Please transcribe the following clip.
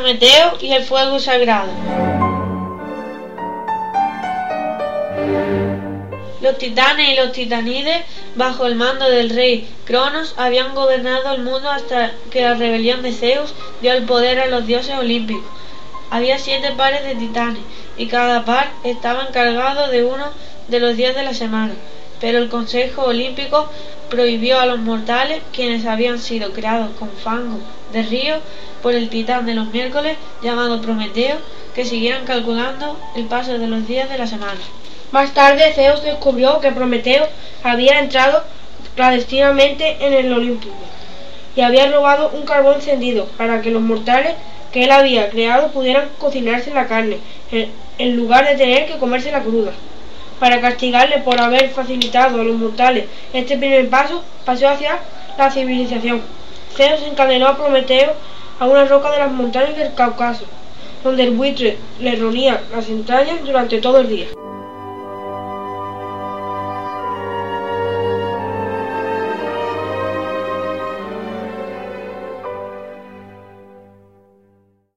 Prometeo y el fuego sagrado. Los titanes y los titanides, bajo el mando del rey Cronos, habían gobernado el mundo hasta que la rebelión de Zeus dio el poder a los dioses olímpicos. Había 7 pares de titanes, y cada par estaba encargado de uno de los días de la semana. Pero el Consejo Olímpico prohibió a los mortales, quienes habían sido creados con fango de río por el titán de los miércoles, llamado Prometeo, que siguieran calculando el paso de los días de la semana. Más tarde, Zeus descubrió que Prometeo había entrado clandestinamente en el Olimpo y había robado un carbón encendido para que los mortales que él había creado pudieran cocinarse la carne, en lugar de tener que comérsela cruda. Para castigarle por haber facilitado a los mortales este primer paso, pasó hacia la civilización. Zeus encadenó a Prometeo a una roca de las montañas del Cáucaso, donde el buitre le ronía las entrañas durante todo el día.